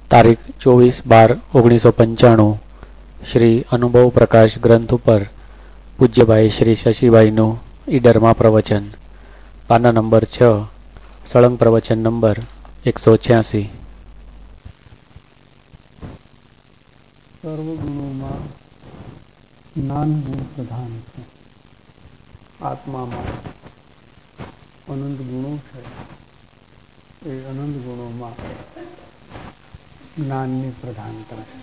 તારીખ 24/12/1995 શ્રી અનુભવ પ્રકાશ ગ્રંથ ઉપર પૂજ્યભાઈ શ્રી શશીભાઈનું ઈડરમાં પ્રવચન, પાના નંબર 6, સળંગ પ્રવચન નંબર 186. સર્વગુણોમાં જ્ઞાન ગુણ પ્રધાન છે. આત્મામાં અનંત ગુણો છે. એ અનંત ગુણોમાં જ્ઞાનની પ્રધાનતા છે.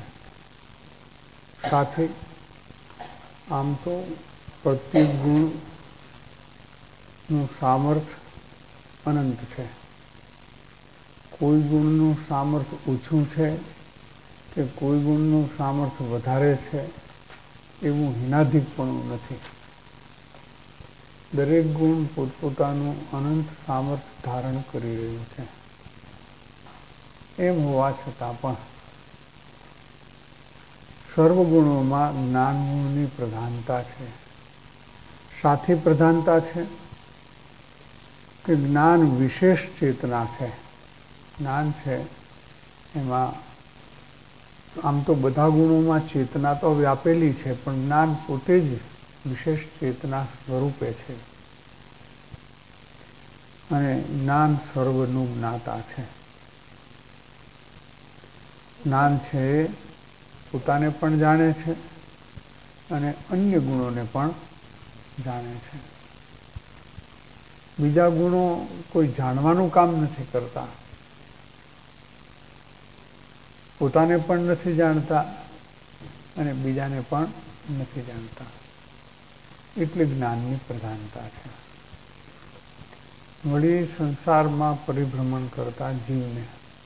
સાથે આમ તો પ્રત્યેક ગુણનું સામર્થ્ય અનંત છે. કોઈ ગુણનું સામર્થ્ય ઓછું છે કે કોઈ ગુણનું સામર્થ્ય વધારે છે એવું હિનાધિકપણું નથી. દરેક ગુણ પોતપોતાનું અનંત સામર્થ્ય ધારણ કરી રહ્યું છે. એમ હોવા છતાં પણ સર્વગુણોમાં જ્ઞાન ગુણની પ્રધાનતા છે. સાથી પ્રધાનતા છે કે જ્ઞાન વિશેષ ચેતના છે. જ્ઞાન છે એમાં આમ તો બધા ગુણોમાં ચેતના તો વ્યાપેલી છે, પણ જ્ઞાન પોતે જ વિશેષ ચેતના સ્વરૂપે છે. અને જ્ઞાન સર્વનું જ્ઞાતા છે. જ્ઞાન છે પોતાને પણ જાણે છે અને અન્ય ગુણોને પણ જાણે છે. બીજા ગુણો કોઈ જાણવાનું કામ નથી કરતા, પોતાને પણ નથી જાણતા અને બીજાને પણ નથી જાણતા. એટલે જ્ઞાનની પ્રધાનતા છે. વળી સંસારમાં પરિભ્રમણ કરતા જીવને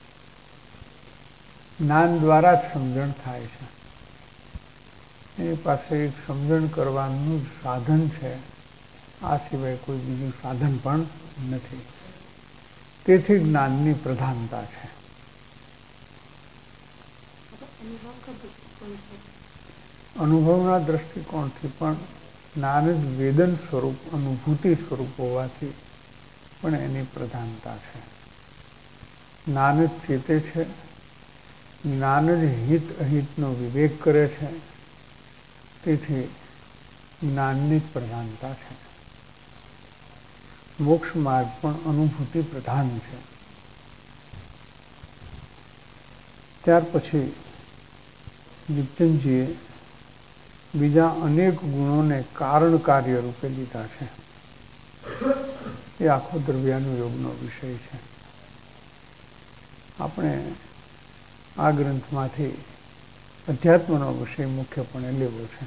જ્ઞાન દ્વારા જ સમજણ થાય છે. એની પાસે એક સમજણ કરવાનું સાધન છે. આ સિવાય કોઈ બીજું સાધન પણ નથી. તેથી જ્ઞાનની પ્રધાનતા છે. અનુભવના દ્રષ્ટિકોણથી પણ જ્ઞાન જ વેદન સ્વરૂપ, અનુભૂતિ સ્વરૂપ હોવાથી પણ એની પ્રધાનતા છે. જ્ઞાન જ ચેતે છે. જ્ઞાન જ હિત અહિતનો વિવેક કરે છે. તેથી જ્ઞાનની જ પ્રધાનતા છે. મોક્ષ માર્ગ પણ અનુભૂતિ પ્રધાન છે. ત્યાર પછી જીતનજીએ બીજા અનેક ગુણોને કારણ કાર્ય રૂપે લીધા છે. એ આખો દ્રવ્યાનુયોગનો વિષય છે. આપણે આ ગ્રંથમાંથી અધ્યાત્મનો વિષય મુખ્યપણે લેવો છે.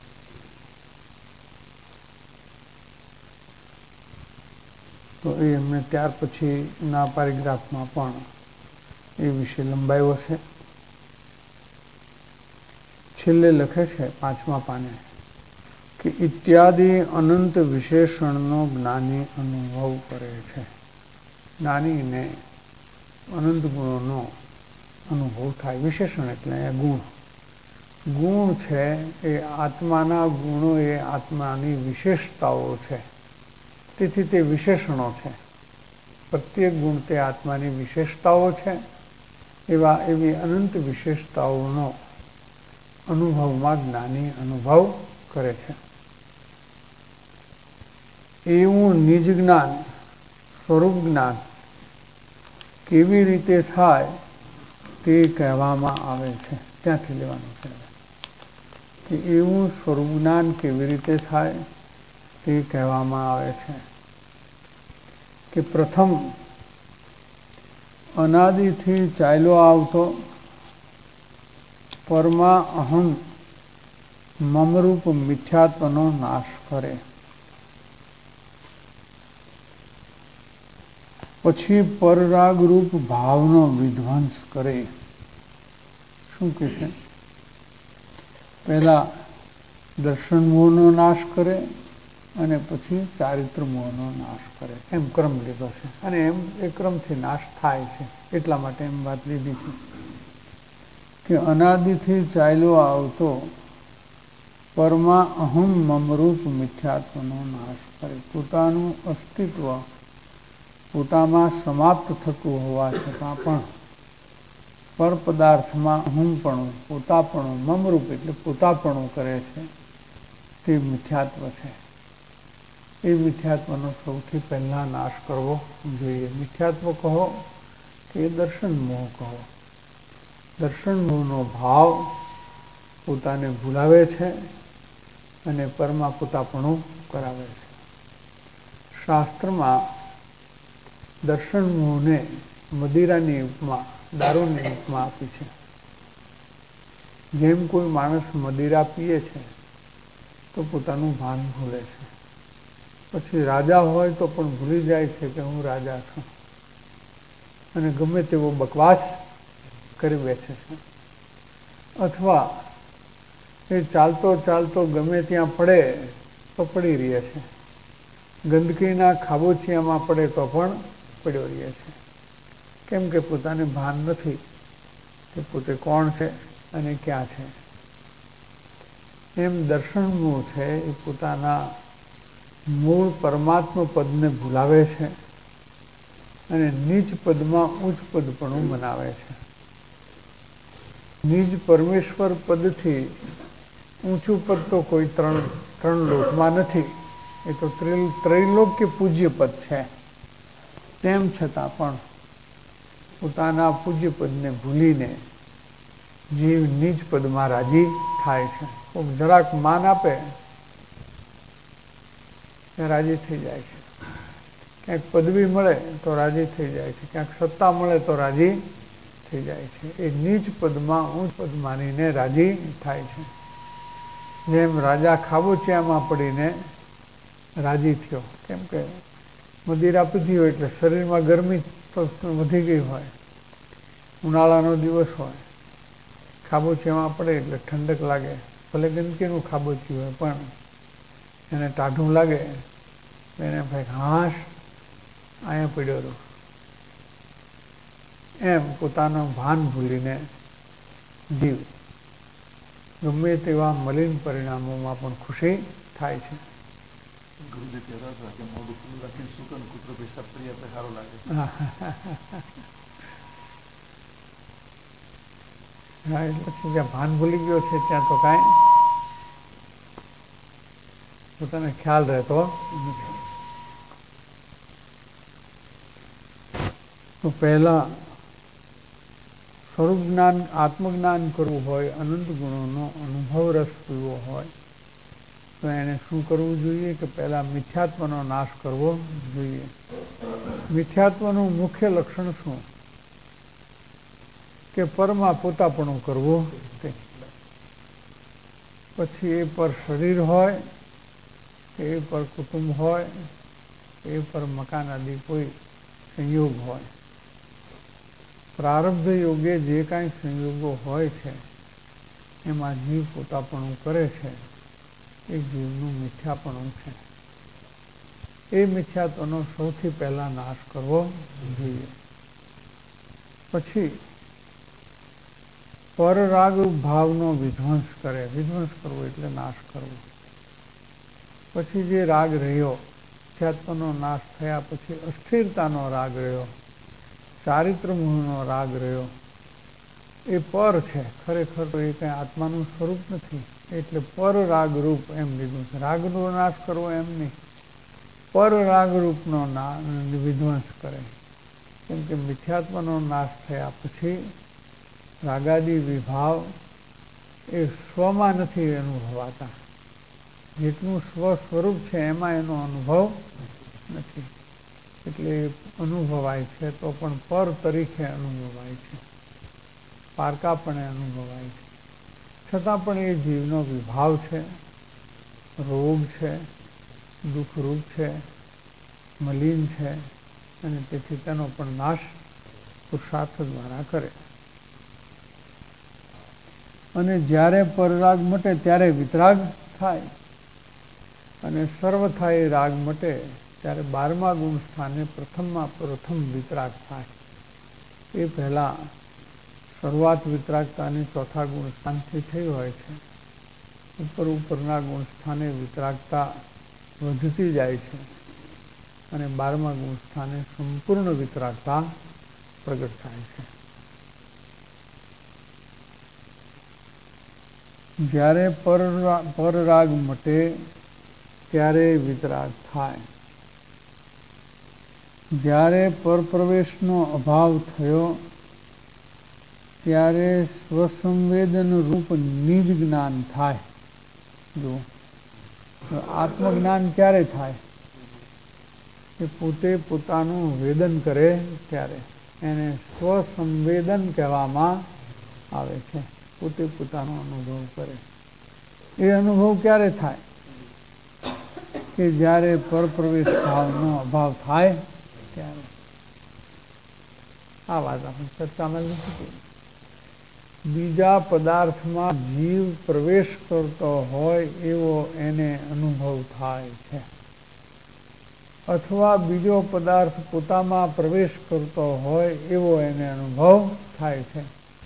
તો એ એમને ત્યાર પછીના પેરેગ્રાફમાં પણ એ વિષય લંબાયો છે. છેલ્લે લખે છે 5મા પાને કે ઇત્યાદિ અનંત વિશેષણનો જ્ઞાની અનુભવ કરે છે. જ્ઞાનીને અનંત ગુણોનો અનુભવ થાય. વિશેષણ એટલે ગુણ. ગુણ છે એ આત્માના ગુણો, એ આત્માની વિશેષતાઓ છે. તેથી તે વિશેષણો છે. પ્રત્યેક ગુણ તે આત્માની વિશેષતાઓ છે. એવી અનંત વિશેષતાઓનો અનુભવમાં જ્ઞાની અનુભવ કરે છે. એવું નિજ જ્ઞાન, સ્વરૂપ જ્ઞાન કેવી રીતે થાય તે કહેવામાં આવે છે. ત્યાંથી લેવાનું છે કે એવું સ્વરૂપ જ્ઞાન કેવી રીતે થાય તે કહેવામાં આવે છે કે પ્રથમ અનાદિથી ચાલ્યો આવતો પરમા અહમ મમરૂપ મિથ્યાત્વનો નાશ કરે. પછી પરરાગરૂપ ભાવનો વિધ્વંસ કરે. શું કે છે? પહેલા દર્શન મોહનો નાશ કરે અને પછી ચારિત્ર મોહનો નાશ કરે. એમ ક્રમ લીધો છે. અને એમ એ ક્રમથી નાશ થાય છે. એટલા માટે એમ વાત લીધી છે કે અનાદિથી ચાલ્યો આવતો પરમા અહમ મમરૂપ મિથ્યાત્વનો નાશ કરે. પોતાનું અસ્તિત્વ પોતામાં સમાપ્ત થતું હોવા છતાં પણ પર પદાર્થમાં હુંપણું, પોતાપણું, મમરૂપ એટલે પોતાપણું કરે છે, તે મિથ્યાત્વ છે. એ મિથ્યાત્વનો સૌથી પહેલા નાશ કરવો જોઈએ. મિથ્યાત્વ કહો કે દર્શન મોહ કહો. દર્શન મોહનો ભાવ પોતાને ભૂલાવે છે અને પરમાં પોતાપણું કરાવે છે. શાસ્ત્રમાં દર્શન મોહને મદિરાની ઉપમા, દારૂની ઉપમા આપી છે. જેમ કોઈ માણસ મદિરા પીએ છે તો પોતાનું ભાન ભૂલે છે, પછી રાજા હોય તો પણ ભૂલી જાય છે કે હું રાજા છું, અને ગમે તેવો બકવાસ કરી બેસે છે. અથવા એ ચાલતો ચાલતો ગમે ત્યાં પડે તો પડી રહે છે, ગંદકીના ખાબોચિયામાં પડે તો પણ પડ્યો રહે છે. કેમ કે પોતાને ભાન નથી કે પોતે કોણ છે અને ક્યાં છે. એમ દર્શન મોહ છે એ પોતાના મૂળ પરમાત્મા પદને ભૂલાવે છે અને નીચ પદમાં ઉચ્ચ પદપણું બનાવે છે. નિજ પરમેશ્વર પદથી ઊંચું પદ તો કોઈ ત્રણ લોકમાં નથી, એ તો ત્રૈલોક્ય પૂજ્ય પદ છે. તેમ છતાં પણ પોતાના પૂજ્ય પદને ભૂલીને જીવ નીચ પદમાં રાજી થાય છે. કોઈક જરાક માન આપે એ રાજી થઈ જાય છે, ક્યાંક પદવી મળે તો રાજી થઈ જાય છે, ક્યાંક સત્તા મળે તો રાજી થઈ જાય છે. એ નીચ પદમાં ઊંચ પદ માનીને રાજી થાય છે. જેમ રાજા ખાબોચિયામાં પડીને રાજી થયો, કેમ કે મદિરા પીધી હોય એટલે શરીરમાં ગરમી વધી ગઈ હોય, ઉનાળાનો દિવસ હોય, ખાબોચિયામાં પડે એટલે ઠંડક લાગે, ભલે ગંદકીનું ખાબોચિયું હોય પણ એને ટાઢું લાગે, એને ભાઈ હાશ અહીંયા પડ્યો રહ્યો. એમ પોતાનું ભાન ભૂલીને જીવ ગમે તેવા મલિન પરિણામોમાં પણ ખુશી થાય છે. હા, એટલે જ્યાં ભાન ભૂલી ગયો છે ત્યાં તો કાંઈ પોતાને ખ્યાલ રહેતો નથી. તો પહેલા સ્વરૂપ જ્ઞાન, આત્મજ્ઞાન કરવું હોય, અનંત ગુણોનો અનુભવ રસ પીવો હોય તો એને શું કરવું જોઈએ કે પહેલા મિથ્યાત્વનો નાશ કરવો જોઈએ. મિથ્યાત્વનું મુખ્ય લક્ષણ શું? કે પરમાં પોતાપણું કરવું. પછી એ પર શરીર હોય, એ પર કુટુંબ હોય, એ પર મકાન આદિ કોઈ સંયોગ હોય, પ્રારબ્ધ યોગે જે કાંઈ સંયોગો હોય છે એમાં જીવ પોતાપણું કરે છે, એ જીવનું મિથ્યાપણું છે. એ મિથ્યાત્વનો સૌથી પહેલા નાશ કરવો જોઈએ. પછી પરરાગ ભાવનો વિધ્વંસ કરે. વિધ્વંસ કરવો એટલે નાશ કરવો. પછી જે રાગ રહ્યો, મિથ્યાત્વનો નાશ થયા પછી અસ્થિરતાનો રાગ રહ્યો, ચારિત્ર મોહનો રાગ રહ્યો, એ પર છે. ખરેખર તો એ કંઈ આત્માનું સ્વરૂપ નથી, એટલે પર રાગ રૂપ એમ લીધું છે. રાગનો નાશ કરવો એમ નહીં, પર રાગ રૂપનો વિધ્વંસ કરે. કેમ કે મિથ્યાત્વનો નાશ થયા પછી રાગાદી વિભાવ એ સ્વમાં નથી અનુભવાતા. જેટલું સ્વ સ્વરૂપ છે એમાં એનો અનુભવ નથી, એટલે અનુભવાય છે તો પણ પર તરીકે અનુભવાય છે, પારકાપણે અનુભવાય છે. છતાં પણ એ જીવનો વિભાવ છે, રોગ છે, દુઃખરૂપ છે, મલિન છે, અને તેથી તેનો પણ નાશ પુરુષાર્થ દ્વારા કરે. અને જ્યારે પરરાગ મટે ત્યારે વિતરાગ થાય, અને સર્વથા એ રાગ મટે ત્યારે 12મા ગુણ સ્થાને પ્રથમમાં પ્રથમ વિતરાગ થાય. એ પહેલા શરૂઆત વિતરાગતાની 4થા ગુણ સ્થાનથી થઈ હોય છે. ઉપરના ગુણ સ્થાને વિતરાગતા વધતી જાય છે અને 12મા ગુણ સ્થાને સંપૂર્ણ વિતરાગતા પ્રગટ થાય છે. જ્યારે પરરાગ મટે ત્યારે વિતરાગ થાય. જ્યારે પરપ્રવેશનો અભાવ થયો ત્યારે સ્વસંવેદન રૂપ નિજ જ્ઞાન થાય. જો આત્મજ્ઞાન ક્યારે થાય? કે પોતે પોતાનું વેદન કરે ત્યારે એને સ્વસંવેદન કહેવામાં આવે છે. પોતે પોતાનો અનુભવ કરે. એ અનુભવ ક્યારે થાય? કે જ્યારે પરપ્રવેશ ભાવનો અભાવ થાય ત્યારે. આ વાત આપણે ચર્ચામાં લીધી. બીજા પદાર્થમાં જીવ પ્રવેશ કરતો હોય એવો એને અનુભવ થાય છે, અથવા બીજો પદાર્થ પોતામાં પ્રવેશ કરતો હોય એવો એને અનુભવ થાય છે.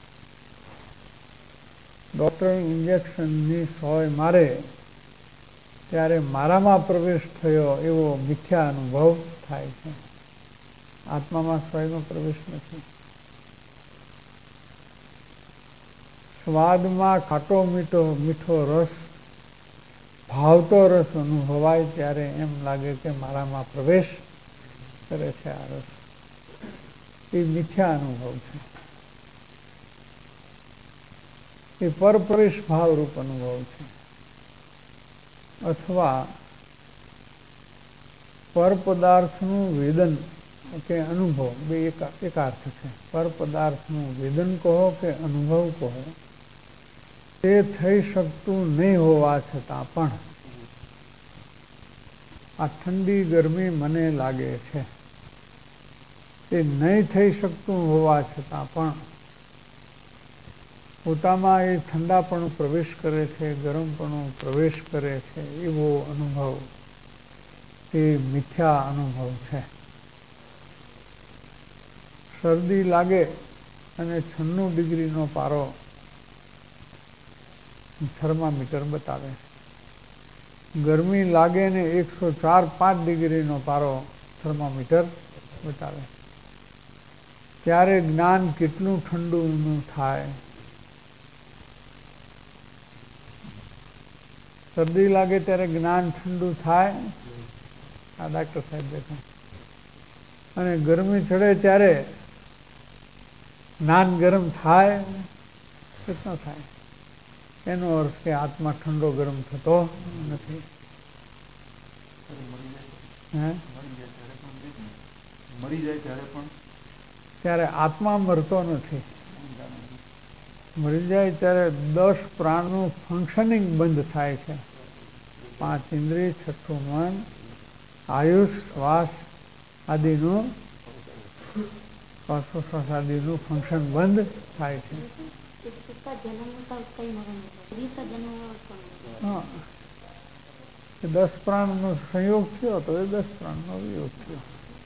ડોક્ટર ઇન્જેક્શનની સોય મારે ત્યારે મારામાં પ્રવેશ થયો એવો મિથ્યા અનુભવ થાય છે. આત્મામાં સોયનો પ્રવેશ નથી. સ્વાદમાં ખાટો મીઠો રસ, ભાવતો રસ અનુભવાય ત્યારે એમ લાગે કે મારામાં પ્રવેશ કરે છે આ રસ. એ મિથ્યા અનુભવ છે. એ પરપ્રવેશ ભાવરૂપ અનુભવ છે. અથવા પરપદાર્થનું વેદન કે અનુભવ, બે એક અર્થ છે. પરપદાર્થનું વેદન કહો કે અનુભવ કહો, તે થઈ શકતું નહીં હોવા છતાં પણ આ ઠંડી ગરમી મને લાગે છે, એ નહીં થઈ શકતું હોવા છતાં પણ પોતામાં એ ઠંડાપણું પ્રવેશ કરે છે, ગરમપણું પ્રવેશ કરે છે એવો અનુભવ એ મિથ્યા અનુભવ છે. શરદી લાગે અને 96 ડિગ્રીનો પારો થર્મામીટર બતાવે, ગરમી લાગે ને 104-105 ડિગ્રીનો પારો થર્મામીટર બતાવે, ત્યારે જ્ઞાન કેટલું ઠંડુનું થાય. શરદી લાગે ત્યારે જ્ઞાન ઠંડુ થાય. આ ડાક્ટર સાહેબ બેઠા. અને ગરમી ચડે ત્યારે જ્ઞાન ગરમ થાય કે ન થાય? એનો અર્થ કે આત્મા ઠંડો ગરમ થતો નથી. ત્યારે આત્મા મરતો નથી. મરી જાય ત્યારે 10 પ્રાણનું ફંક્શનિંગ બંધ થાય છે. 5 ઇન્દ્રિય, 6ઠું મન, આયુષ, શ્વાસ આદિનું શ્વાસોશ્વાસ આદિનું ફંક્શન બંધ થાય છે. હા, 10 પ્રાણનો સંયોગ થયો તો એ 10 પ્રાણનો વિયોગ થયો.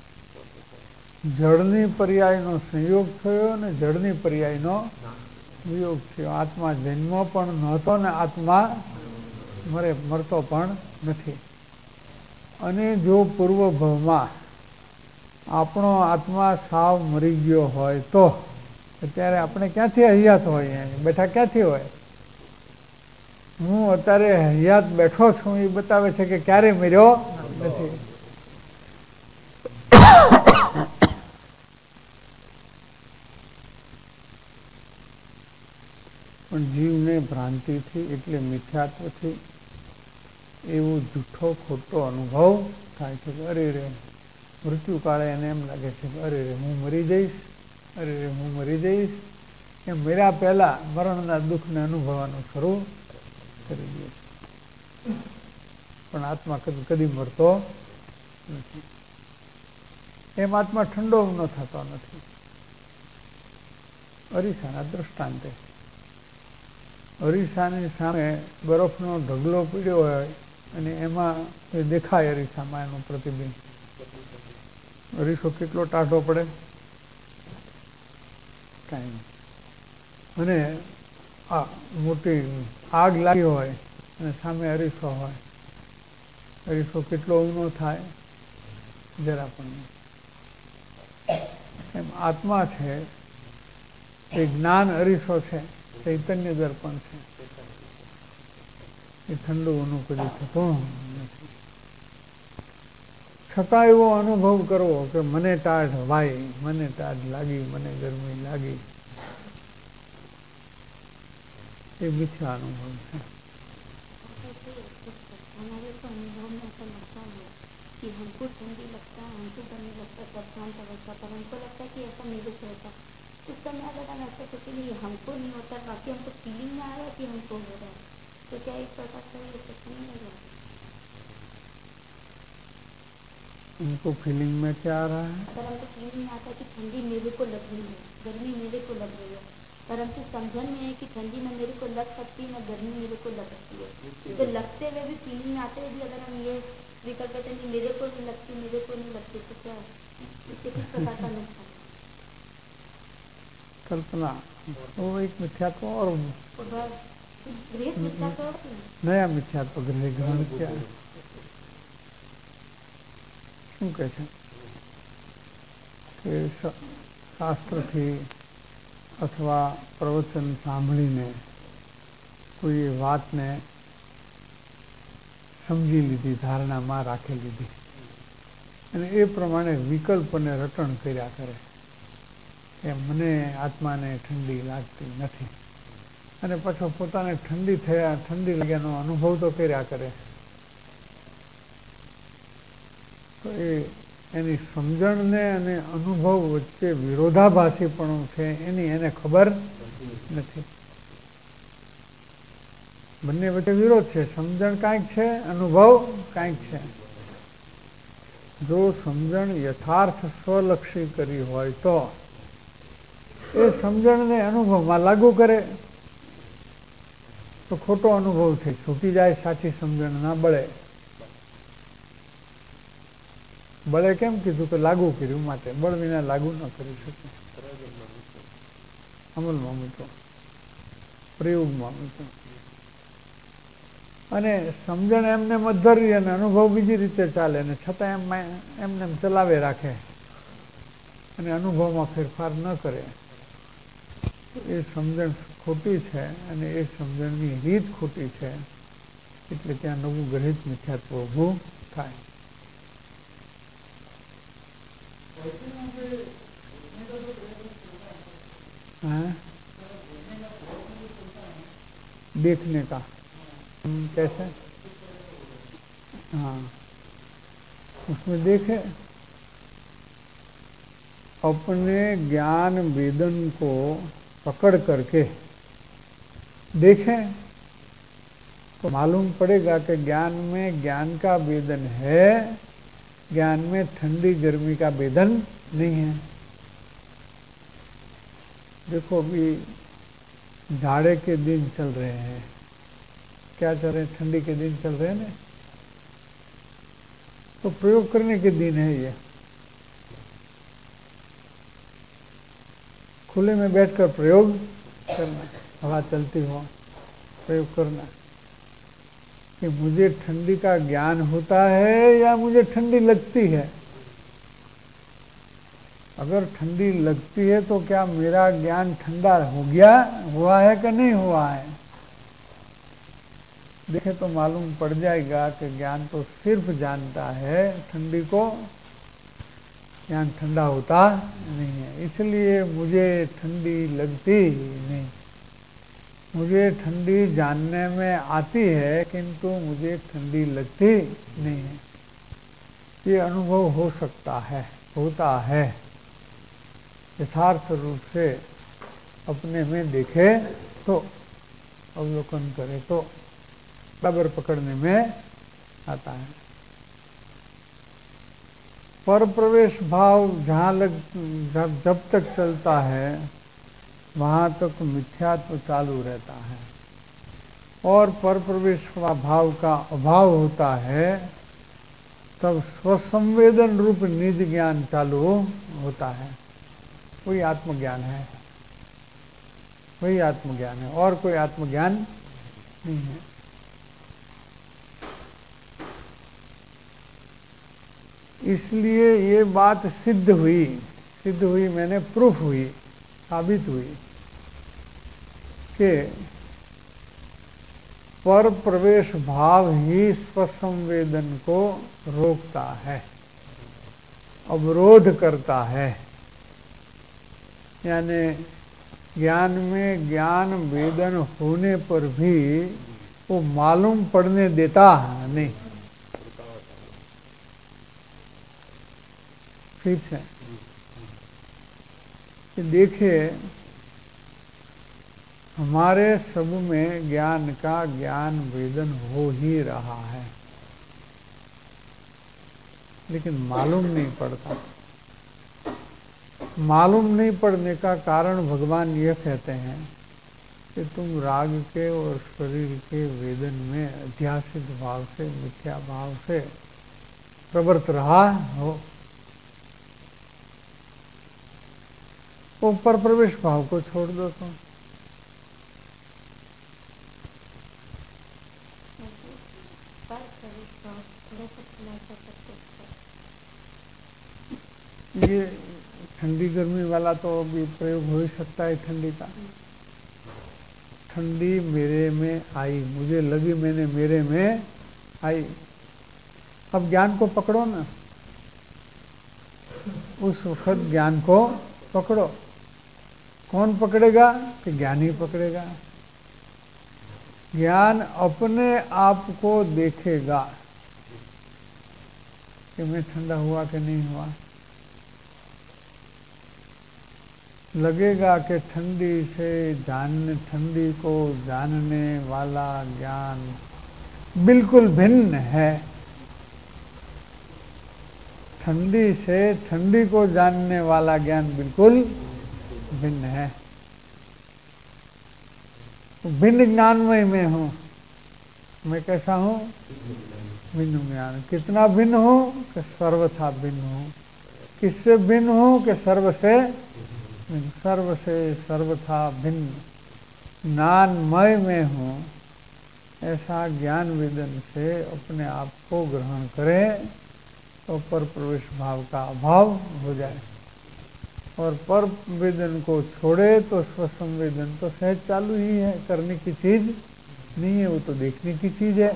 જળની પર્યાયનો સંયોગ થયો અને જળની પર્યાયનો વિયોગ થયો. આત્મા જન્મ પણ નહોતો ને આત્મા મરતો પણ નથી. અને જો પૂર્વભવમાં આપણો આત્મા સાવ મરી ગયો હોય તો અત્યારે આપણે ક્યાંથી હયાત હોય? બેઠા ક્યાંથી હોય? હું અત્યારે હયાત બેઠો છું એ બતાવે છે કે ક્યારે મર્યો નથી. પણ જીવને ભ્રાંતિથી એટલે મિથ્યાત્વથી એવો જૂઠો ખોટો અનુભવ થાય છે કે અરે રે મૃત્યુકાળે એને એમ લાગે છે કે અરે રે હું મરી જઈશ, અરે રે હું મરી જઈશ. એમ મર્યા પહેલા મરણના દુઃખને અનુભવવાનું શરૂ કરી દે. પણ આત્મા કદી મરતો નથી. એમ આત્મા ઠંડો ન થતો નથી. અરીસાના દ્રષ્ટાંતે અરીસાની સામે બરફનો ઢગલો પીડ્યો હોય અને એમાં દેખાય અરીસામાં એનું પ્રતિબિંબ. અરીસો કેટલો ટાઢો પડે? કાંઈ નહીં. અને આ મોટી આગ લાગી હોય અને સામે અરીસો હોય, અરીસો કેટલો ઊનો થાય? જરા પણ નહીં. એમ આત્મા છે એ જ્ઞાન અરીસો છે, ચૈતન્ય દર્પણ છે. એ ઠંડુ અનુભવ થતું નથી. છતાં એવો અનુભવ કરવો કે મને ટાઢ વાય, મને ટાઢ લાગી, મને ગરમી લાગી, એ મિથ્યા અનુભવ છે. हमारे तो अनुभव में ऐसा लगता है कि हमको ठंडी लगता है, हमको गर्मी लगता है, सब शांत अवस्था पर हमको लगता है कि ऐसा मेरे से होता है. उस समय अगर हम ऐसा सोचें नहीं हमको नहीं होता, बाकी हमको फीलिंग में आ रहा है कि हमको हो रहा है, तो क्या एक प्रकार से ये सोच नहीं लग रहा है? उनको फीलिंग में क्या आ रहा है? अगर हमको फीलिंग में आता है कि ठंडी मेरे को लग रही है, गर्मी मेरे को लग रही है, परंतु समझन में है कि ठंडी न मेरे को लग सकती है, न गर्मी मेरे को लग सकती है, तो लगते हुए भी फीलिंग में आते हुए भी अगर हम ये विकल्प करते हैं कि मेरे को नहीं लगती, मेरे को नहीं लगती, तो क्या इससे किस प्रकार का नुकसान? कल्पना वो एक मिथ्यात्व और मिथ्यात्व नया मिथ्यात्व ग्रहण किया. શું કહે છે કે શાસ્ત્રથી અથવા પ્રવચન સાંભળીને કોઈ વાતને સમજી લીધી, ધારણામાં રાખી લીધી અને એ પ્રમાણે વિકલ્પને રટણ કર્યા કરે કે મને આત્માને ઠંડી લાગતી નથી અને પાછો પોતાને ઠંડી લાગ્યાનો અનુભવ તો કર્યા કરે. તો એની સમજણને અને અનુભવ વચ્ચે વિરોધાભાસીપણું છે એની એને ખબર નથી. બંને વચ્ચે વિરોધ છે. સમજણ કાંઈક છે, અનુભવ કાંઈક છે. જો સમજણ યથાર્થ સ્વલક્ષી કરી હોય તો એ સમજણને અનુભવમાં લાગુ કરે તો ખોટો અનુભવ છે, છૂટી જાય, સાચી સમજણ ના બળે. બળે કેમ કીધું કે લાગુ કર્યું માટે, બળ વિના લાગુ ન કરી શકે. અમલમાં મૂક્યો, પ્રયોગમાં મૂક્યો અને સમજણ એમને મધરી અને અનુભવ બીજી રીતે ચાલે અને છતાં એમને ચલાવે રાખે અને અનુભવમાં ફેરફાર ન કરે. એ સમજણ ખોટી છે અને એ સમજણની રીત ખોટી છે, એટલે ત્યાં નવું ગ્રહિત મિથ્યાત્વ ઊભું થાય. देखने का कैसे? हाँ, उसमें देखे अपने ज्ञान वेदन को पकड़ करके देखें तो मालूम पड़ेगा कि ज्ञान में ज्ञान का वेदन है, ज्ञान में ठंडी गर्मी का वेदन नहीं है. देखो अभी जाड़े के दिन चल रहे हैं, क्या चल रहे हैं? ठंडी के दिन चल रहे हैं ना, तो प्रयोग करने के दिन है ये. खुले में बैठकर प्रयोग करना, हवा चलती हो प्रयोग करना कि मुझे ठंडी का ज्ञान होता है या मुझे ठंडी लगती है. अगर ठंडी लगती है तो क्या मेरा ज्ञान ठंडा हो गया, हुआ है कि नहीं हुआ है? देखे तो मालूम पड़ जाएगा कि ज्ञान तो सिर्फ जानता है ठंडी को, ज्ञान ठंडा होता नहीं है. इसलिए मुझे ठंडी लगती नहीं. मुझे ठंडी जानने में आती है किंतु मुझे ठंडी लगती नहीं है. ये अनुभव हो सकता है, होता है. यथार्थ रूप से अपने में देखे तो, अवलोकन करे तो बराबर पकड़ने में आता है. पर प्रवेश भाव जब तक चलता है वहां तक मिथ्यात्व चालू रहता है और पर प्रवेश भाव का अभाव होता है तब स्वसंवेदन रूप निज ज्ञान चालू होता है. वही आत्मज्ञान है, वही आत्मज्ञान है और कोई आत्मज्ञान नहीं है. इसलिए ये बात सिद्ध हुई मैंने प्रूफ हुई, साबित हुई कि पर प्रवेश भाव ही स्वसंवेदन को रोकता है, अवरोध करता है। यानी ज्ञान में ज्ञान वेदन होने पर भी वो मालूम पड़ने देता नहीं। फिर से देखिए, हमारे सब में ज्ञान का ज्ञान वेदन हो ही रहा है, लेकिन मालूम नहीं पड़ता। मालूम नहीं पड़ने का कारण भगवान ये कहते हैं कि तुम राग के और शरीर के वेदन में अध्यासित भाव से, मिथ्या भाव से प्रवृत्त रहा हो। ऊपर प्रवेश भाव को छोड़ दो तो ये ठंडी गर्मी वाला तो अभी प्रयोग हो ही सकता है। ठंडी का, ठंडी मेरे में आई, मुझे लगी, मैंने मेरे में आई। अब ज्ञान को पकड़ो ना, उस वक्त ज्ञान को पकड़ो। कौन पकड़ेगा? कि ज्ञान ही पकड़ेगा। ज्ञान अपने आप को देखेगा कि मैं ठंडा हुआ कि नहीं हुआ। लगेगा कि ठंडी से ठंडी को जानने वाला ज्ञान बिल्कुल भिन्न है। ठंडी से ठंडी को जानने वाला ज्ञान बिल्कुल भिन्न है। भिन्न ज्ञानमय में हूं मैं। कैसा हूं? भिन्न ज्ञान। कितना भिन्न हूं? कि सर्वथा भिन्न हूं। किससे भिन्न हूं? कि सर्व से भिन्न। सर्व से सर्वथा भिन्न ज्ञानमय में हूं। ऐसा ज्ञान वेदन से अपने आप को ग्रहण करें तो पर प्रवेश भाव का अभाव हो जाए, और पर वेदन को छोड़े तो स्वसंवेदन तो सहज चालू ही है। करने की चीज नहीं है, वो तो देखने की चीज है।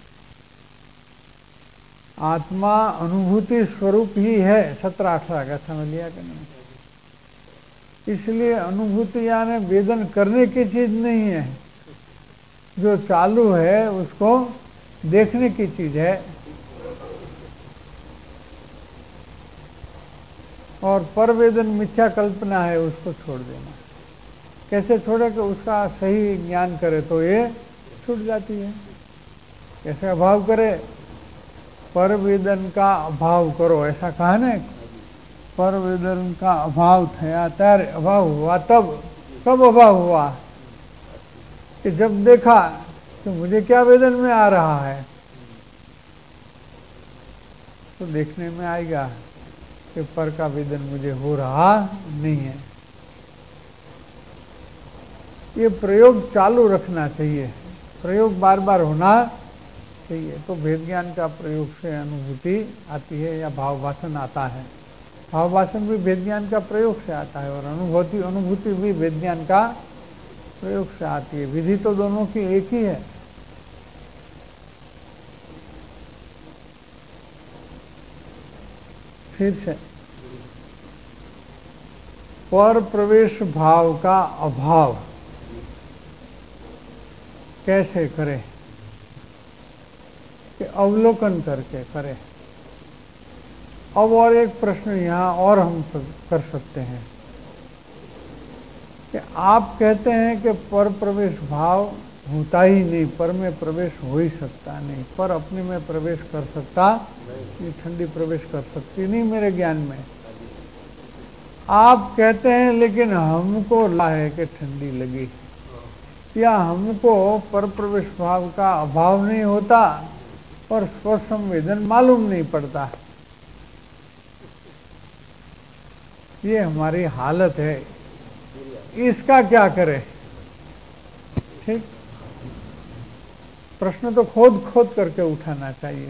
आत्मा अनुभूति स्वरूप ही है। 17-18 गाथा में लिया कि नहीं? इसलिए अनुभूति यानी वेदन करने की चीज नहीं है, जो चालू है उसको देखने की चीज है। और परवेदन मिथ्या कल्पना है, उसको छोड़ देना। कैसे छोड़े? कि उसका सही ज्ञान करे तो ये छूट जाती है। कैसे अभाव करे? परवेदन का अभाव करो, ऐसा कहा ना। परवेदन का अभाव थया त्यारे अभाव हुआ। तब कब अभाव हुआ? कि जब देखा कि मुझे क्या वेदन में आ रहा है, तो देखने में आएगा कि पर का वेदन मुझे हो रहा नहीं है। ये प्रयोग चालू रखना चाहिए, प्रयोग बार बार होना चाहिए। तो भेद ज्ञान का प्रयोग से अनुभूति आती है या भाव वासन आता है। भाव वासन भी भेद ज्ञान का प्रयोग से आता है, और अनुभूति भी भेद ज्ञान का प्रयोग से आती है। विधि तो दोनों की एक ही है। फिर से पर प्रवेश भाव का अभाव कैसे करें? कि अवलोकन करके करें। अब और एक प्रश्न यहाँ और हम कर सकते हैं कि आप कहते हैं कि पर प्रवेश भाव होता ही नहीं, पर में प्रवेश हो ही सकता नहीं। पर अपने में प्रवेश कर सकता नहीं, ठंडी प्रवेश कर सकती नहीं मेरे ज्ञान में। आप कहते हैं लेकिन हमको ला है कि ठंडी लगी, या हमको पर प्रवेश भाव का अभाव नहीं होता और स्वसंवेदन मालूम नहीं पड़ता। ये हमारी हालत है। इसका क्या करें? ठीक, प्रश्न तो खोद खोद करके उठाना चाहिए।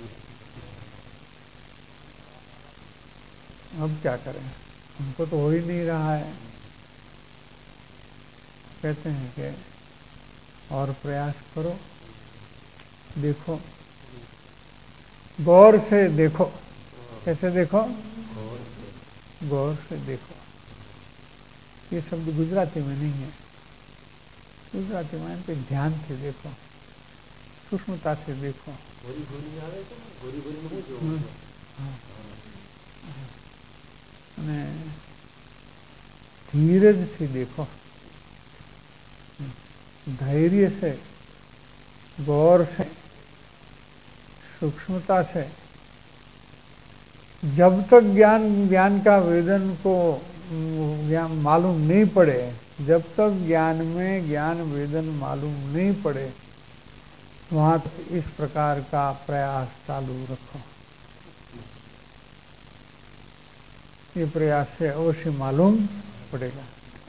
अब क्या करें? हमको तो हो ही नहीं रहा है। कहते हैं कि और प्रयास करो, देखो, गौर से देखो। कैसे देखो? गौर से देखो। ये शब्द गुजराती में नहीं है। गुजराती में पे ध्यान से देखो, सूक्ष्मता से देखो। धीरज से देखो, धैर्य से, गौर से, सूक्ष्मता से। जब तक ज्ञान का वेदन को ज्ञान मालूम नहीं पड़े, जब तक ज्ञान में ज्ञान वेदन मालूम नहीं पड़े, वहां तक इस प्रकार का प्रयास चालू रखो। ये प्रयास से अवश्य मालूम पड़ेगा।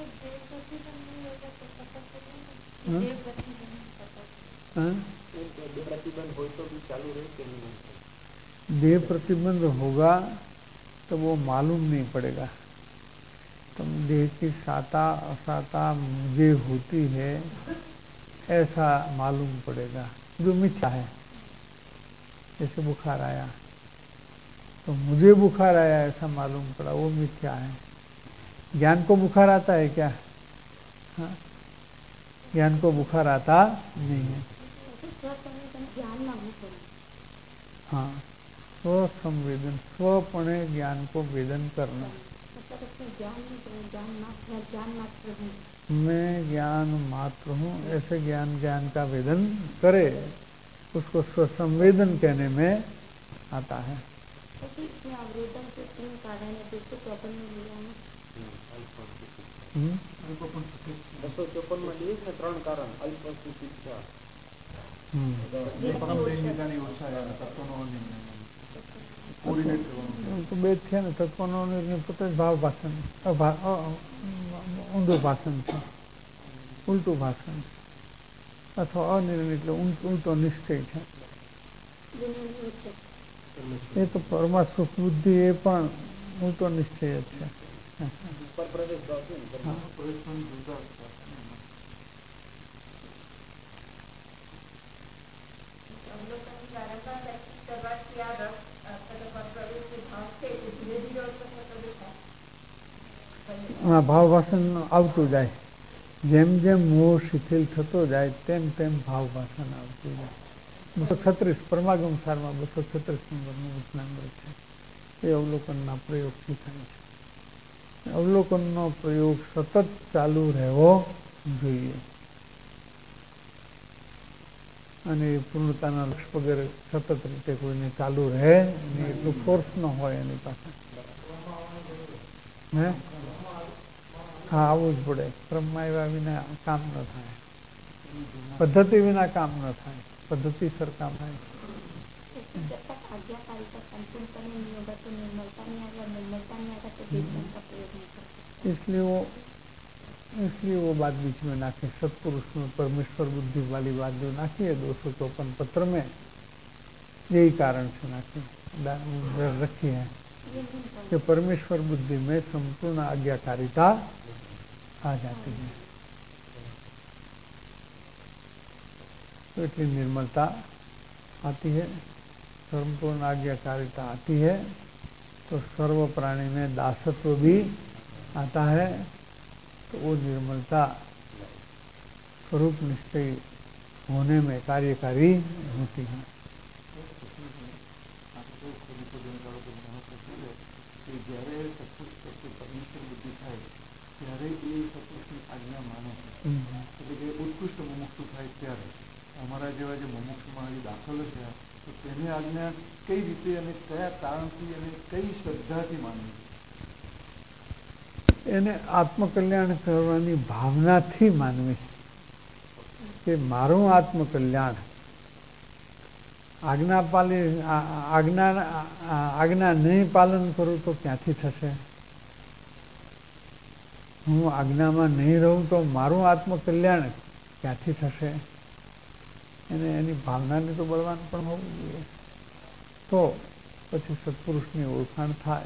देह प्रतिबंध होगा तो वो मालूम नहीं पड़ेगा। तुम देह की साता असाता मुझे होती है ऐसा मालूम पड़ेगा, जो मिथ्या है। जैसे बुखार आया तो मुझे बुखार आया ऐसा मालूम पड़ा, वो मिथ्या है। ज्ञान को बुखार आता है क्या? हाँ? ज्ञान को बुखार आता नहीं है। हाँ, स्व संवेदन, स्वपणे ज्ञान को वेदन करना। मैं ज्ञान मात्र हूँ ऐसे ज्ञान का वेदन करे, उसको स्व संवेदन कहने में आता है। તો બે થયા ને તત્વનો નિર્ણય પોતે જ ભાવ ભાષણ, ઊંધું ભાષણ છે, ઉલટું ભાષણ અથવા અનિર્ણય એટલે ઉલટો નિશ્ચય છે। એ તો પરમા સુખ બુદ્ધિ એ પણ ઉલટો નિશ્ચય જ છે। हाँ, भाव भाषण आवतुं जाए, जेम जेम मोह शिथिल थतो जाए तेम तेम भाव भाषण आवतुं जाए। 236 परमागम सार में 236 नंबर वचनामृत है। ये अवलोकन प्रयोग थी थाय छे। अवलोकन प्रयोग सतत चालू रहेवो जोईए અને પૂર્ણતાના લક્ષ્ય વગેરે સતત રીતે કોઈને ચાલુ રહે અને એટલું ફોર્સ ન હોય એની પાસે। હે, હા, આવવું જ પડે। ક્રમમાં આવ્યા વિના કામ ન થાય, પદ્ધતિ વિના કામ ન થાય, પદ્ધતિસર કામ થાય। इसलिए वो बात बीच में नाखी, सत्पुरुष में परमेश्वर बुद्धि वाली बात जो नाखी है 254 पत्र में, यही कारण से नाखी रखी है कि परमेश्वर बुद्धि में संपूर्ण आज्ञाकारिता आ जाती है। तो इतनी निर्मलता आती है, संपूर्ण आज्ञाकारिता आती है, तो सर्व प्राणी में दासत्व भी आता है। तो वो निर्मलता स्वरूप निश्चय होने में कार्यकारी होती है। उत्कृष्ट मुमुक्षु थाय त्यारे अमरा जेवा जे मुमुक्षुमां दाखल थया तो तेनी आज्ञा कई रीते अने कया कारणथी अने कई श्रद्धाथी मानवी? એને આત્મકલ્યાણ કરવાની ભાવનાથી માનવી કે મારું આત્મકલ્યાણ, આજ્ઞા નહીં પાલન કરું તો ક્યાંથી થશે? હું આજ્ઞામાં નહીં રહું તો મારું આત્મકલ્યાણ ક્યાંથી થશે? એને એની ભાવનાને તો બળવાન પણ હોવું જોઈએ, તો પછી સત્પુરુષની ઓળખાણ થાય।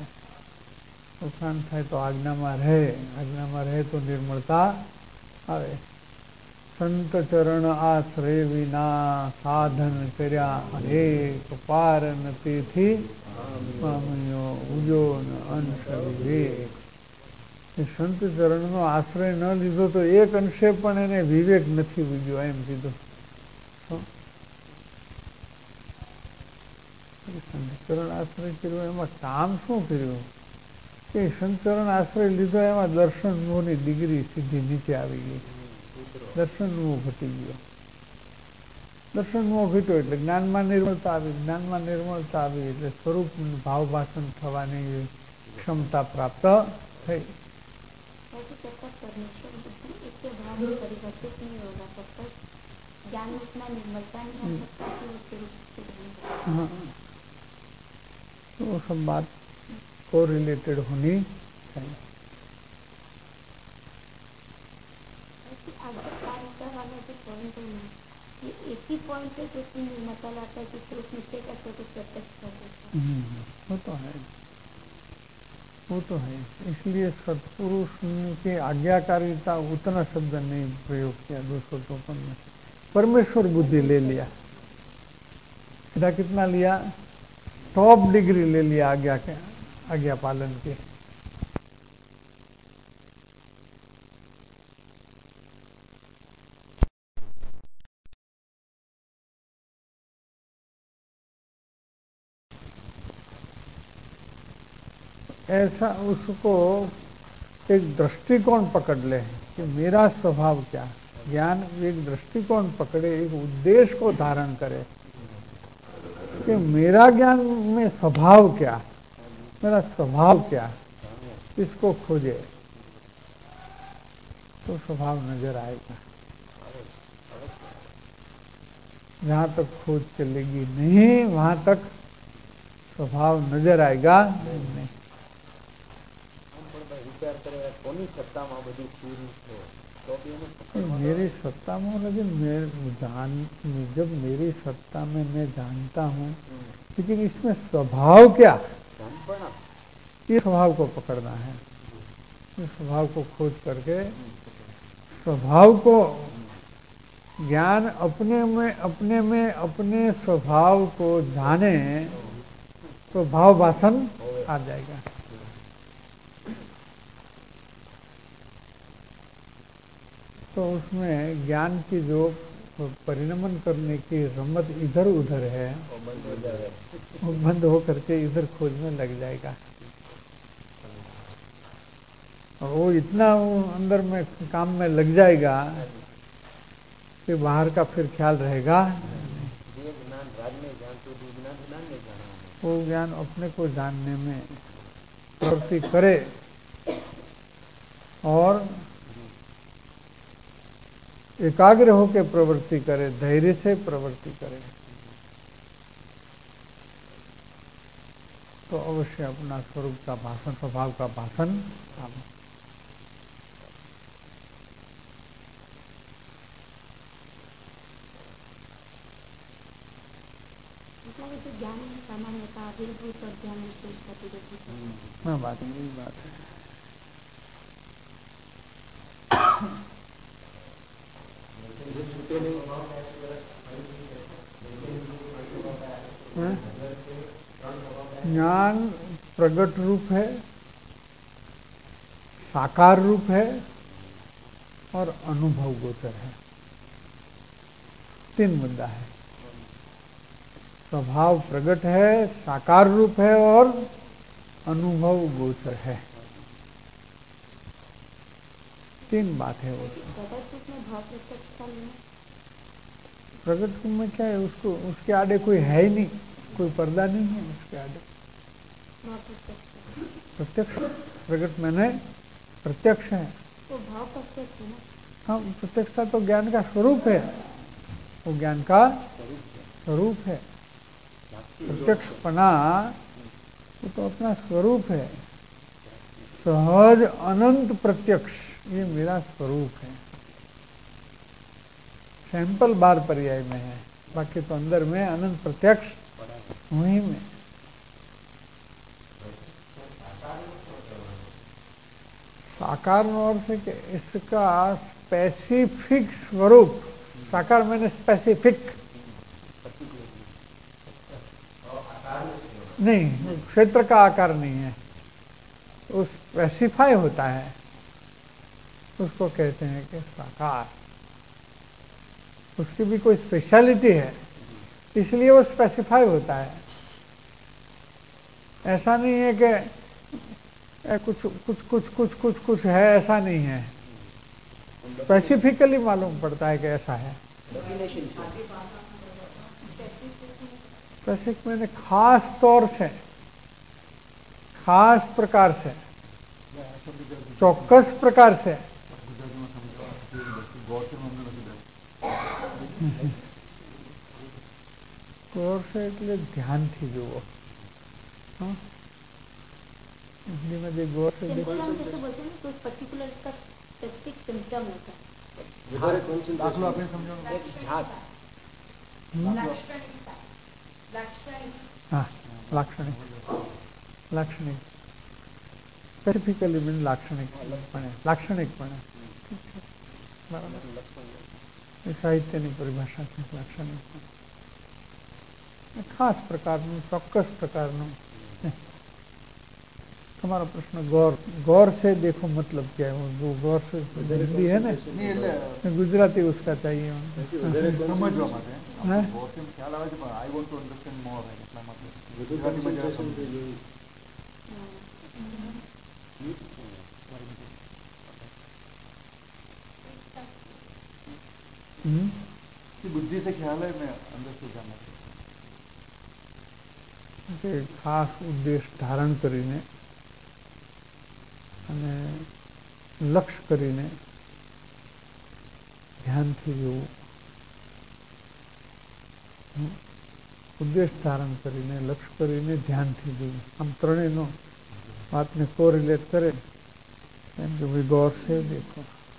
ઓળખાણ થાય તો આજ્ઞામાં રહે, આજ્ઞામાં રહે તો નિર્મળતા આવે। સંત ચરણ આશ્રય વિના સાધન કર્યા અનેક પાર નતીથી પામ્યો ઉજો ન અંશ વિવેક. એ સંત ચરણનો આશ્રય ન લીધો તો એક અંશે પણ એને વિવેક નથી ઉગ્યો એમ કીધું. સંતચરણ આશ્રય કર્યો એમાં કામ શું કર્યું કે સંતચરણ આશ્રય લીધો એમાં દર્શન મોહની ડિગ્રી સીધી નીચે આવી ગઈ. દર્શન મોહ ઘટી ગયો. દર્શન મોહ ઘટ્યો એટલે જ્ઞાનમાં નિર્મળતા આવી. જ્ઞાનમાં નિર્મળતા આવી એટલે સ્વરૂપ ભાવ ભાષણ થવાની ક્ષમતા પ્રાપ્ત થઈ. वो सब बात को रिलेटेड होनी चाहिए. एक ही पॉइंट पे जो निर्मलता लाता है कि सिर्फ निश्चय करते तो प्रत्यक्ष करते. वो तो है, वो तो है. इसलिए सत्पुरुष की आज्ञाकारिता उतना शब्द नहीं प्रयोग किया 253 में. परमेश्वर बुद्धि ले लिया. सीधा कितना लिया? टॉप डिग्री ले लिया आज्ञा पालन के. ऐसा उसको एक दृष्टिकोण पकड़ ले कि मेरा स्वभाव क्या. ज्ञान एक दृष्टिकोण पकड़े, एक उद्देश्य को धारण करे कि मेरा ज्ञान में स्वभाव क्या, मेरा स्वभाव क्या, इसको खोजे तो स्वभाव नजर आएगा. जहां तक खोज चलेगी नहीं वहां तक स्वभाव नजर आएगा नहीं. मेरी सत्ता में लेकिन जब मेरी सत्ता में मैं जानता हूँ, लेकिन इसमें स्वभाव क्या, ये स्वभाव को पकड़ना है. इस स्वभाव को खोज करके स्वभाव को ज्ञान अपने में अपने स्वभाव को जाने तो भाव वासन आ जाएगा. तो उसमें ज्ञान की जो परिणमन करने की रमत इधर उधर है वो बंद हो करके इधर खोजने लग जाएगा. और वो इतना अंदर में काम में लग जाएगा कि बाहर का फिर ख्याल रहेगा. वो ज्ञान अपने को जानने में प्रवृत्ति करे और एकाग्र होकर प्रवृत्ति करे, धैर्य से प्रवृत्ति करे तो अवश्य अपना स्वरूप का भाषण, स्वभाव का भाषण आवे. ज्ञान में सामान्यता आविर्भूत और ज्ञान विशेष प्रतिनिधि. हाँ, बात यही बात है. ज्ञान प्रगट रूप है, साकार रूप है और अनुभव गोचर है. 3 मुद्दा है. स्वभाव प्रगट है, साकार रूप है और अनुभव गोचर है. 3 बात है वो. प्रगट रूप में क्या है, उसको उसके आगे कोई है ही नहीं, कोई पर्दा नहीं है उसके आगे. प्रत्यक्ष प्रगट मैंने प्रत्यक्ष है. तो भाव प्रत्यक्ष है ना. हाँ, प्रत्यक्षता तो ज्ञान का स्वरूप है. वो ज्ञान का स्वरूप है. प्रत्यक्षपना वो तो अपना स्वरूप है. सहज अनंत प्रत्यक्ष ये मेरा स्वरूप है. सैंपल बार पर्याय में है, बाकी तो अंदर में अनंत प्रत्यक्ष वही में. साकार નો अर्थ है कि इसका स्पेसिफिक स्वरूप, साकार मैंने स्पेसिफिक नहीं, क्षेत्र का आकार नहीं है, वो स्पेसिफाई होता है, उसको कहते हैं कि साकार। उसकी भी कोई स्पेशलिटी है, इसलिए वो स्पेसिफाई होता है। ऐसा नहीं है कि कुछ कुछ कुछ कुछ कुछ कुछ है, ऐसा नहीं है। स्पेसिफिकली मालूम पड़ता है कि ऐसा है। स्पेसिफिक मैंने खास तौर से, खास प्रकार से, ચોક્કસ प्रकार से। ગૌર से એટલે ધ્યાનથી જુઓ। हिंदी में जो गौर से देखो, जैसे बोलते हैं तो पर्टिकुलर इसका स्पेसिफिक सिम्टम होता है। दाखलो आपने समझो हाँ, लाक्षणिक, लाक्षणिक स्पेसिफिकली मीन लाक्षणिकपણે, લાક્ષણિકપણે બરાબર। એ સાહિત્યની પરિભાષા છે લાક્ષણિકપણે। ખાસ પ્રકારનું, ચોક્કસ પ્રકારનું। हमारा प्रश्न गौर, गौर से देखो मतलब क्या है? वो गौर से हिंदी है ना, गुजराती उसका चाहिए समझवा માટે ગૌર से ખ્યાલ આવે છે, પણ I want to understand more, એટલા માટે ગુજરાતીમાં જરા સમજો। बुद्धि से ख्याल है, मैं अंदर से जानना કે ખાસ ઉદ્દેશ ધારણ કરીને અને લક્ષ્ય કરીને ધ્યાનથી જોવું। ઉદ્દેશ ધારણ કરીને, લક્ષ્ય કરીને, ધ્યાનથી જોવું। આમ ત્રણેયનો વાતને કોરિલેટ કરે એમ કે ભાઈ ગૌર से देखो।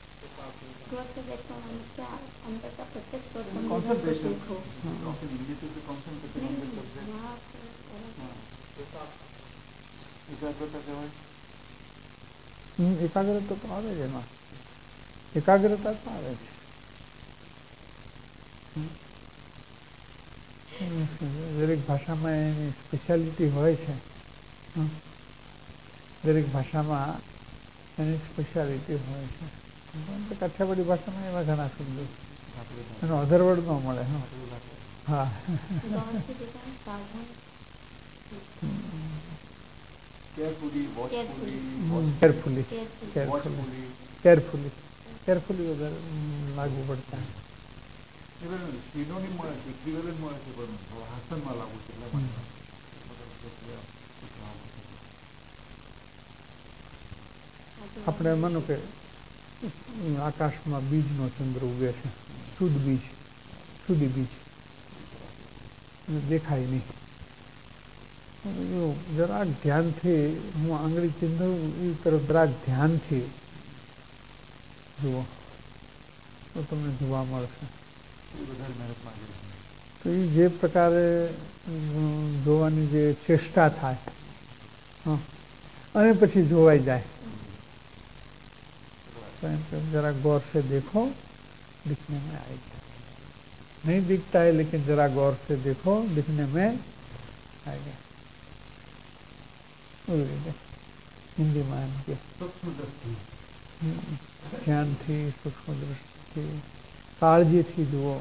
એકાગ્રતા તો આવે જ એમાં, એકાગ્રતા તો આવે છે। દરેક ભાષામાં એની સ્પેશિયાલિટી હોય છે। દરેક ભાષામાં એની સ્પેશિયાલિટી હોય છે। કાઠિયાવાડી ભાષામાં એવા ઘણા શબ્દો એનો અધરવડ ન મળે। હા, केयरफुली, केयरफुली, केयरफुली वगैरह लागू पड़ता है। સિનોનિમ મળે છે, ઇક્વિવેલન્ટ મળે છે, પણ હાસનમાં લાગુ છે એટલા માટે। આપણે માનો કે આકાશમાં બીજનો ચંદ્ર ઉગે છે, શુદ્ધ બીજ, શુદ્ધ બીજ દેખાય નહીં। જરાક ધ્યાનથી હું આંગળી ચિંધું એ તરફ જરાક ધ્યાનથી જુઓ તો તમને જોવા મળશે। તો એ જે પ્રકારે જોવાની જે ચેષ્ટા થાય અને પછી જોવાઈ જાય, जरा गौर से देखो, दिखने में आएगा। नहीं दिखता है लेकिन जरा गौर से देखो, दिखने में आएगा। हिंदी में एम के सूक्ष्म दृष्टि, ध्यान थी, सूक्ष्म दृष्टि, काळजी थी जुओ।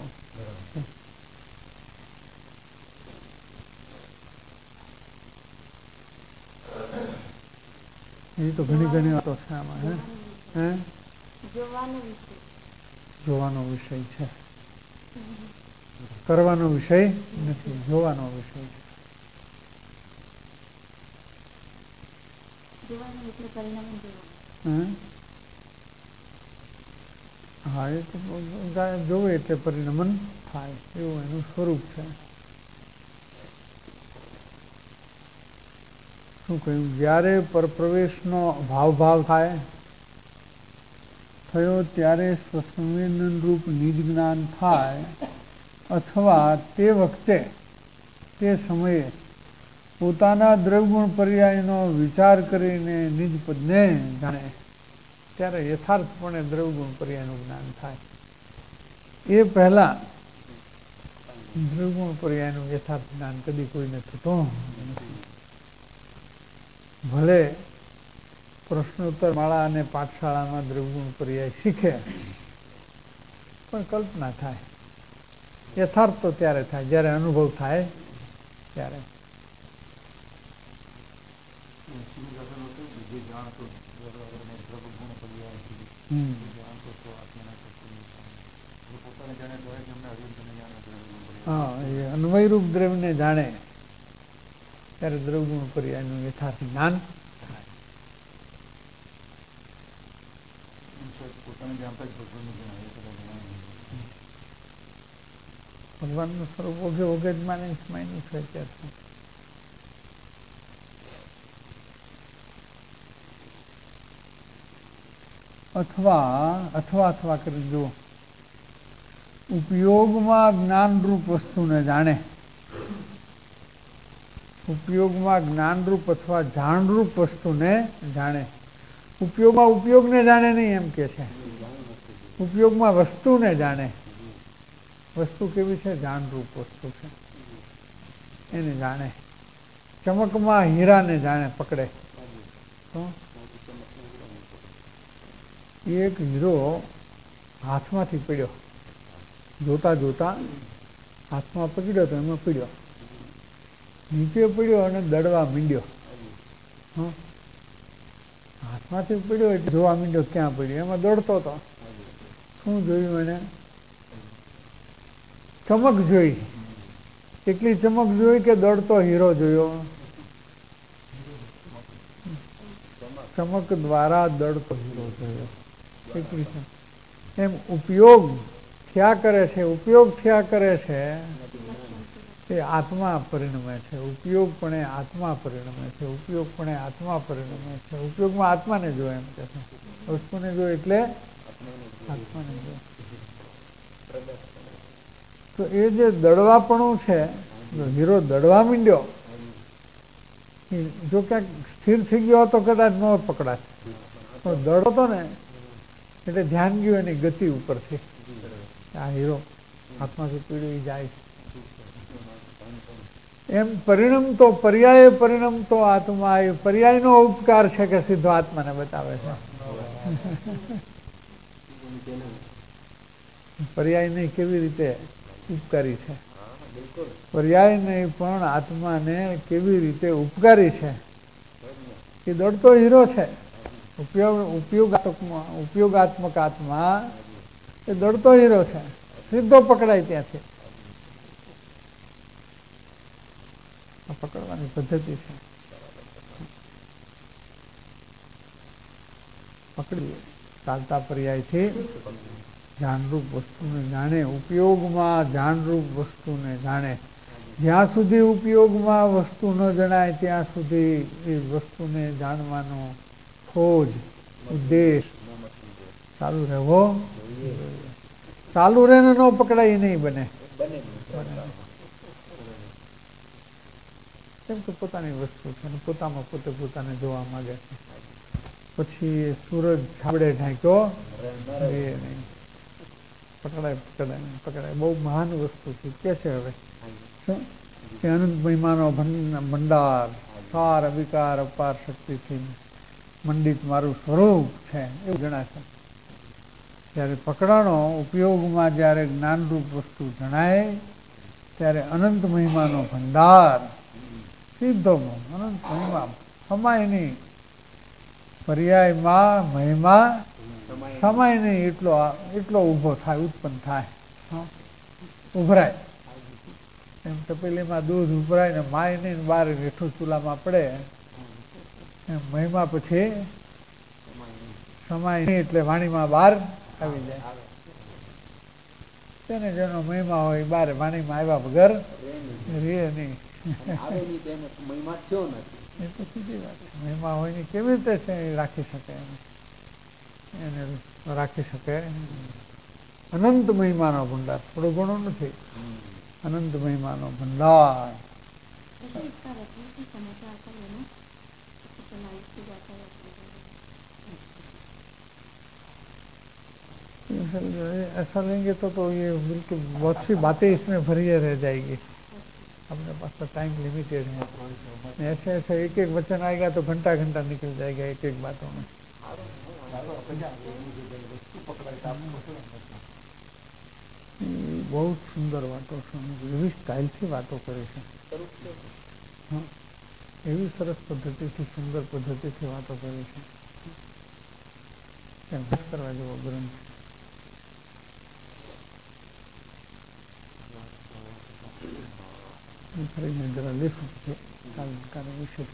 ये तो घणी घणी वातो छे आमां, हैं જોવાનો વિષય છે, કરવાનો વિષય નથી, જોવાનો વિષય છે। હા, એ તો જોવે એટલે પરિણમન થાય એવું એનું સ્વરૂપ છે। શું કહ્યું? જ્યારે પરપ્રવેશનો ભાવ થાય થયો ત્યારે સ્વસંવેદન રૂપ નિજ જ્ઞાન થાય, અથવા તે વખતે, તે સમયે પોતાના દ્રવ્યગુણ પર્યાયનો વિચાર કરીને નિજ પદને જાણે। ત્યારે યથાર્થપણે દ્રવ્યગુણ પર્યાયનું જ્ઞાન થાય. એ પહેલા દ્રવ્યગુણ પર્યાયનું યથાર્થ જ્ઞાન કદી કોઈને થતું નથી. ભલે પ્રશ્નોત્તર માળા અને પાઠશાળામાં દ્રવ્યગુણ પર્યાય શીખે પણ કલ્પના થાય. યથાર્થ તો ત્યારે થાય જ્યારે અનુભવ થાય ત્યારે. હા, એ અન્વયરૂપ દ્રવ્યને જાણે ત્યારે દ્રવ્યગુણ પર્યાયનું યથાર્થ જ્ઞાન થાય. ભગવાનનું સ્વરૂપ ઓઘે ઓઘે જ માન્યું છે ત્યારથી. અથવા કરી જુઓ, ઉપયોગમાં જ્ઞાનરૂપ વસ્તુને જાણે, ઉપયોગમાં જ્ઞાનરૂપ અથવા જાણરૂપ વસ્તુને જાણે. ઉપયોગમાં ઉપયોગને જાણે નહીં એમ કે છે, ઉપયોગમાં વસ્તુને જાણે. વસ્તુ કેવી છે? જાણરૂપ વસ્તુ છે, એને જાણે. ચમકમાં હીરાને જાણે, પકડે. એક હીરો હાથમાંથી પડ્યો, જોતા જોતા હાથમાં પકડ્યો તો એમાં પડ્યો, નીચે પડ્યો અને દડવા માંડ્યો. હાથમાંથી પડ્યો એટલે જોવા માંડ્યો ક્યાં પડ્યો, એમાં દોડતો હતો. શું જોયું એને? ચમક જોઈ. એટલી ચમક જોઈ કે દોડતો હીરો જોયો. ચમક દ્વારા દોડતો હીરો જોયો. એટલી છે. એમ ઉપયોગ થયા કરે છે, ઉપયોગ થયા કરે છે તે આત્મા પરિણમે છે. ઉપયોગપણે આત્મા પરિણમે છે, ઉપયોગપણે આત્મા પરિણમે છે. ઉપયોગમાં આત્માને જો એમ કે છે, વસ્તુને જો એટલે આત્માને જો. તો એ જે દડવાપણું છે, હીરો દડવા માંડ્યો, જો ક્યાંક સ્થિર થઈ ગયો હતો કદાચ ન પકડાત, પણ દડો હતો ને એટલે ધ્યાન ગયું એની ગતિ ઉપરથી. આ હીરો હાથમાંથી પીડી જાય. એમ પરિણમતો પર્યાય પરિણમતો આત્મા, એ પર્યાયનો ઉપકાર છે કે સીધો આત્માને બતાવે છે. પર્યાય નહીં કેવી રીતે ઉપકારી છે, પર્યાય નહીં પણ આત્માને કેવી રીતે ઉપકારી છે. એ દોડતો હીરો છે. ઉપયોગાત્મક આત્મા એ દોડતો હીરો છે, સીધો પકડાય ત્યાંથી. આ પકડવાની પદ્ધતિ છે. પકડીએ ચાલતા પર્યાયથી જાણરૂપ વસ્તુને જાણે, ઉપયોગમાં જાણરૂપ વસ્તુને જાણે. જ્યાં સુધી ઉપયોગમાં વસ્તુ ન જણાય ત્યાં સુધી એ વસ્તુને જાણવાનો ખોજ ઉદ્દેશ ચાલુ રહેવો. ચાલુ રહે ને ન પકડાય નહીં બને. કેમ કે પોતાની વસ્તુ છે ને પોતામાં પોતે પોતાને જોવા માંગે છે. પછી સૂરજ છાબડે ઢાંક્યો એ નહીં. પકડાય બહુ મહાન વસ્તુ છે કે છે. હવે શું કે અનંત મહિમાનો ભંડાર, સાર અવિકાર અપાર શક્તિથી મંડિત મારું સ્વરૂપ છે એવું જણાય છે. જ્યારે પકડાણો ઉપયોગમાં જ્યારે જ્ઞાનરૂપ વસ્તુ જણાય ત્યારે અનંત મહિમાનો ભંડાર સીધો અનંત મહિમા સમાય નહીં. પર્યાયમાં મહિમા સમાય નહીં એટલો ઊભો થાય, ઉત્પન્ન થાય, ઉભરાય. એમ તપેલીમાં દૂધ ઉભરાય ને માય નહીં બહાર મીઠું ચૂલામાં પડે એમ મહિમા પછી સમાય નહીં એટલે વાણીમાં બહાર આવી જાય. તેને જેનો મહિમા હોય બારે વાણીમાં આવ્યા વગર રે નહીં. એ તો સીધી વાત છે. મહિમા હોય ને કેવી રીતે છે રાખી શકે, એને રાખી શકે. અનંત મહિમાનો ભંડાર, થોડો ઘણો નથી, અનંત મહિમાનો ભંડાર. ऐसा लेंगे तो ये बिल्कुल बहुत सी बातें इसमें भरी रह जाएगी। अपने पास तो टाइम लिमिटेड है। ऐसे ऐसे एक एक वचन आएगा तो घंटा घंटा निकल जाएगा एक एक बातों में। बहुत સુંદર વાતો છે, એવી સ્ટાઇલથી વાતો કરે છે, હા, એવી સરસ પદ્ધતિથી, સુંદર પદ્ધતિથી વાતો કરે છે, અભ્યાસ કરવા જેવો ગ્રંથ. ફરીને જરા લેખું છે કાલે વિશેષ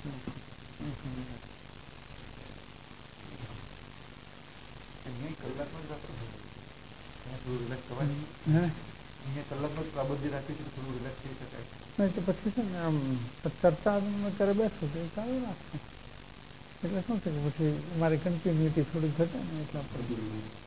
નહીં તો પછી છે ને આમ ચર્ચા કરે બેસો તો ચાલુ રાખશે. એટલે શું છે કે પછી મારી કન્ટિન્યુટી થોડી ઘટે ને એટલા પર